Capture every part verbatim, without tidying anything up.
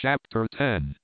Chapter ten.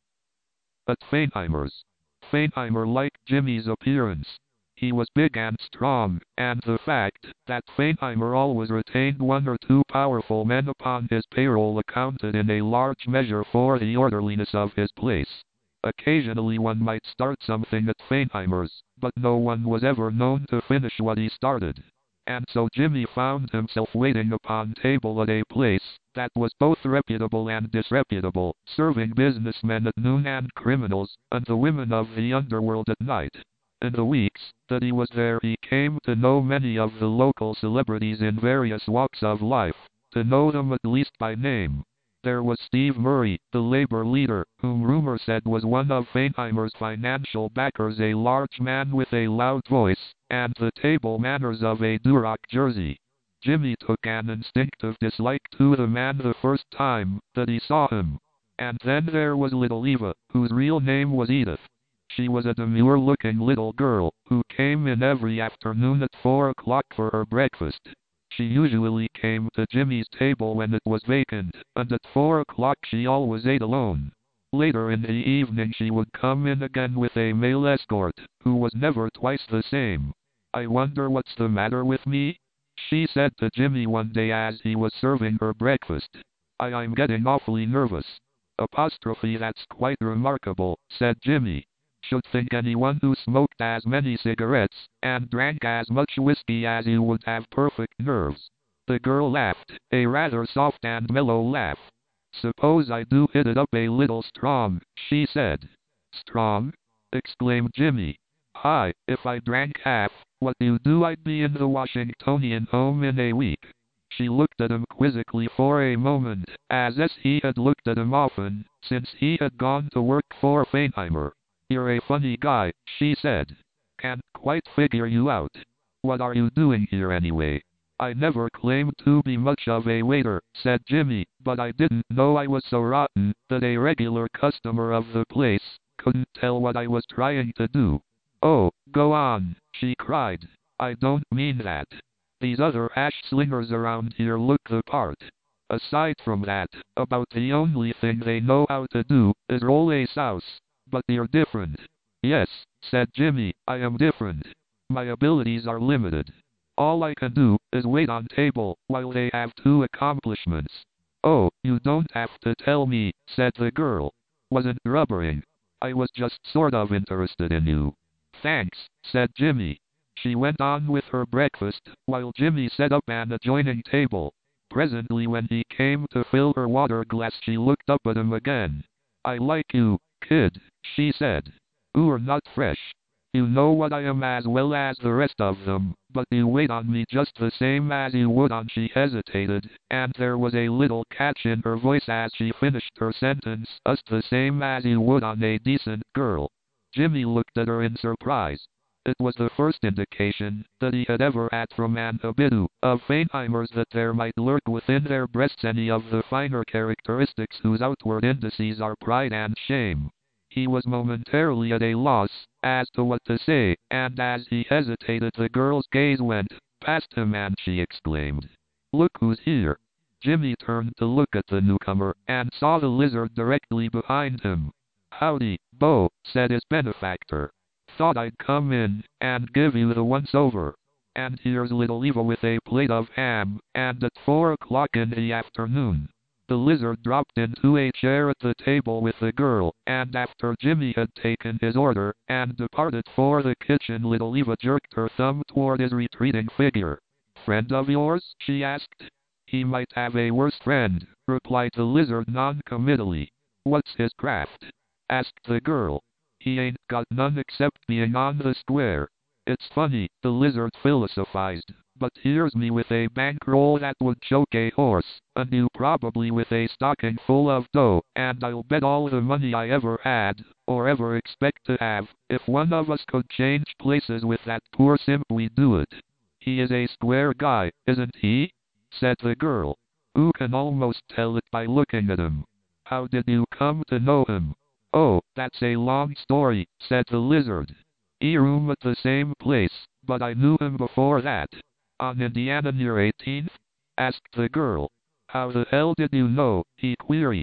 At Feinheimer's. Feinheimer liked Jimmy's appearance. He was big and strong, and the fact that Feinheimer always retained one or two powerful men upon his payroll accounted in a large measure for the orderliness of his place. Occasionally one might start something at Feinheimer's, but no one was ever known to finish what he started. And so Jimmy found himself waiting upon table at a place that was both reputable and disreputable, serving businessmen at noon and criminals, and the women of the underworld at night. In the weeks that he was there he came to know many of the local celebrities in various walks of life, to know them at least by name. There was Steve Murray, the labor leader, whom rumor said was one of Feinheimer's financial backers, a large man with a loud voice, and the table manners of a Duroc jersey. Jimmy took an instinctive dislike to the man the first time that he saw him. And then there was little Eva, whose real name was Edith. She was a demure-looking little girl, who came in every afternoon at four o'clock for her breakfast. She usually came to Jimmy's table when it was vacant, and at four o'clock she always ate alone. Later in the evening she would come in again with a male escort, who was never twice the same. "I wonder what's the matter with me?" she said to Jimmy one day as he was serving her breakfast. I, "I'm getting awfully nervous." Apostrophe, "That's quite remarkable," said Jimmy. "Should think anyone who smoked as many cigarettes, and drank as much whiskey as you would have perfect nerves." The girl laughed, a rather soft and mellow laugh. "Suppose I do hit it up a little strong," she said. "Strong?" exclaimed Jimmy. "Hi, if I drank half what you do I'd be in the Washingtonian home in a week." She looked at him quizzically for a moment, as as he had looked at him often, since he had gone to work for Feinheimer. "You're a funny guy," she said. "Can't quite figure you out. What are you doing here anyway?" "I never claimed to be much of a waiter," said Jimmy, "but I didn't know I was so rotten that a regular customer of the place couldn't tell what I was trying to do." "Oh, go on," she cried. "I don't mean that. These other hash slingers around here look the part. Aside from that, about the only thing they know how to do is roll a souse. But you're different." "Yes," said Jimmy, "I am different. My abilities are limited. All I can do is wait on table, while they have two accomplishments." "Oh, you don't have to tell me," said the girl. "Wasn't rubbering. I was just sort of interested in you." "Thanks," said Jimmy. She went on with her breakfast, while Jimmy set up an adjoining table. Presently when he came to fill her water glass she looked up at him again. "I like you, kid," she said. "You're not fresh. You know what I am as well as the rest of them, but you wait on me just the same as you would on—" She hesitated, and there was a little catch in her voice as she finished her sentence, "us the same as you would on a decent girl." Jimmy looked at her in surprise. It was the first indication that he had ever had from an habitue of Feinheimer's that there might lurk within their breasts any of the finer characteristics whose outward indices are pride and shame. He was momentarily at a loss as to what to say, and as he hesitated the girl's gaze went past him and she exclaimed, "Look who's here." Jimmy turned to look at the newcomer, and saw the lizard directly behind him. "Howdy, Bo," said his benefactor. "Thought I'd come in and give you the once-over. And here's little Eva with a plate of ham, and at four o'clock in the afternoon." The lizard dropped into a chair at the table with the girl, and after Jimmy had taken his order and departed for the kitchen little Eva jerked her thumb toward his retreating figure. "Friend of yours?" she asked. "He might have a worse friend," replied the lizard non-committally. "What's his craft?" asked the girl. "He ain't got none except being on the square. It's funny," the lizard philosophized, "but here's me with a bankroll that would choke a horse, and you probably with a stocking full of dough, and I'll bet all the money I ever had, or ever expect to have, if one of us could change places with that poor simp we'd do it." "He is a square guy, isn't he?" said the girl. "You can almost tell it by looking at him. How did you come to know him?" "Oh, that's a long story," said the lizard. "He room at the same place, but I knew him before that." "On Indiana near eighteenth?" asked the girl. "How the hell did you know?" he queried.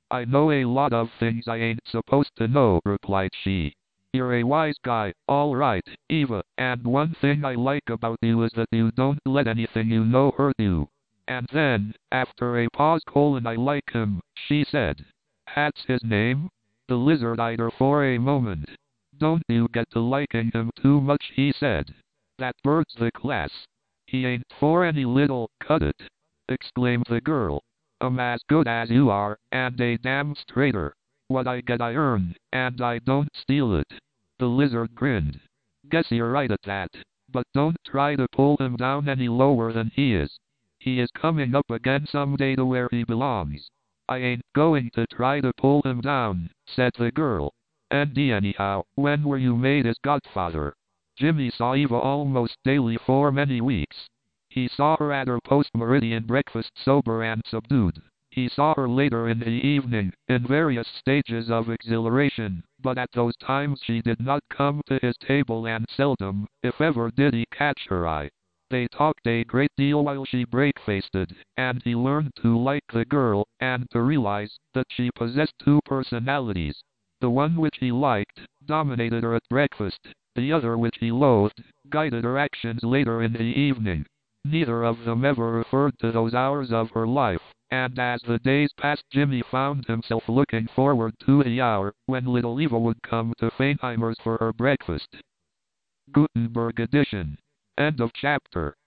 I know a lot of things I ain't supposed to know, replied she. You're a wise guy, all right, Eva, and one thing I like about you is that you don't let anything you know hurt you. And then, after a pause, colon, I like him, she said. That's his name? The lizard eyed her for a moment. Don't you get to liking him too much, he said. That bird's the class. He ain't for any little, cut it, exclaimed the girl. I'm as good as you are, and a damn straighter. What I get I earn, and I don't steal it. The lizard grinned. Guess you're right at that, but don't try to pull him down any lower than he is. He is coming up again someday to where he belongs. I ain't going to try to pull him down, said the girl. Andy, anyhow, when were you made his godfather? Jimmy saw Eva almost daily for many weeks. He saw her at her post-meridian breakfast sober and subdued. He saw her later in the evening, in various stages of exhilaration, but at those times she did not come to his table and seldom, if ever, did he catch her eye. They talked a great deal while she breakfasted, and he learned to like the girl, and to realize that she possessed two personalities. The one which he liked dominated her at breakfast, the other which he loathed guided her actions later in the evening. Neither of them ever referred to those hours of her life, and as the days passed Jimmy found himself looking forward to the hour when little Eva would come to Feinheimer's for her breakfast. Gutenberg edition. End of chapter.